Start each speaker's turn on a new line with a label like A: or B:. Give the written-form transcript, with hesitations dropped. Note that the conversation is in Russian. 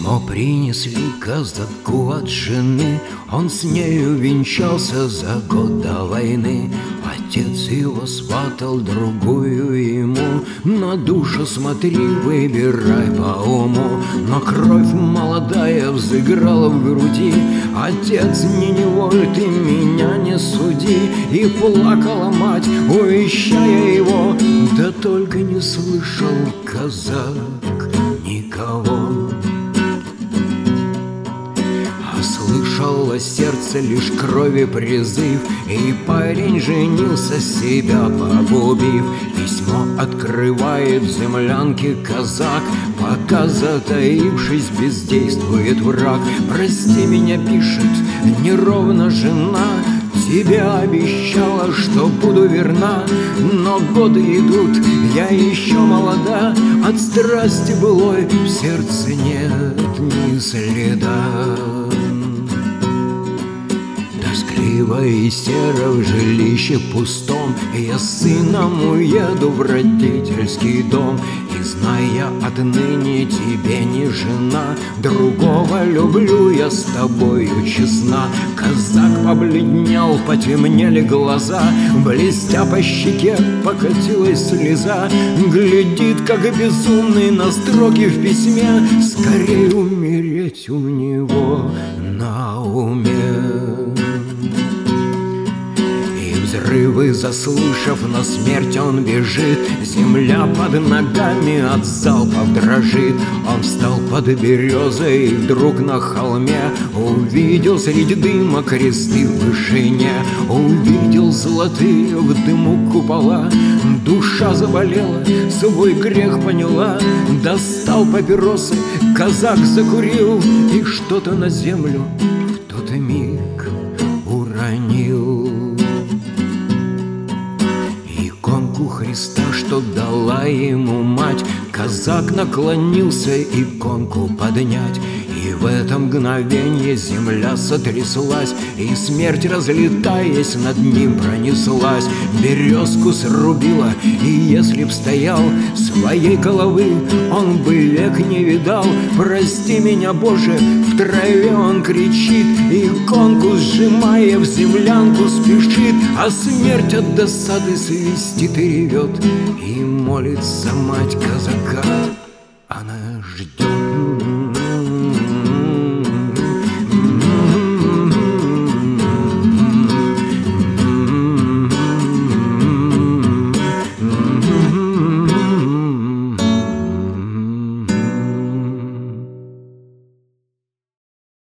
A: Письмо принесли казаку от жены, он с нею венчался за год до войны. Отец его сватал другую ему, на душу смотри, выбирай по уму. Но кровь молодая взыграла в груди: отец, не неволь, ты меня не суди. И плакала мать, увещая его, да только не слышал казак никого. Слышало сердце лишь крови призыв, и парень женился, себя погубив. Письмо открывает в землянке казак, пока, затаившись, бездействует враг. Прости меня, пишет неровно жена, тебе обещала, что буду верна. Но годы идут, я еще молода, от страсти былой в сердце нет ни следа. Тоскливо и серо в жилище пустом я с сыном уеду в родительский дом. И зная, отныне тебе не жена, другого люблю я с тобою честна. Казак побледнел, потемнели глаза, блестя по щеке покатилась слеза. Глядит, как безумный, на строки в письме, скорей умереть у него на уме. Взрывы заслышав, на смерть он бежит, земля под ногами от залпов дрожит. Он встал под березой и вдруг на холме увидел среди дыма кресты в вышине. Увидел золотые в дыму купола, душа заболела, свой грех поняла. Достал папиросы, казак закурил, и что-то на землю в тот миг уронил. Иконку Христа, что дала ему мать, казак наклонился иконку поднять. И в это мгновенье земля сотряслась, и смерть, разлетаясь, над ним пронеслась. Березку срубила, и если б стоял, своей головы он бы век не видал. Прости меня, Боже, в траве он кричит, иконку сжимая в землянку спешит. А смерть от досады свистит и ревет, и молится мать казака, она ждет.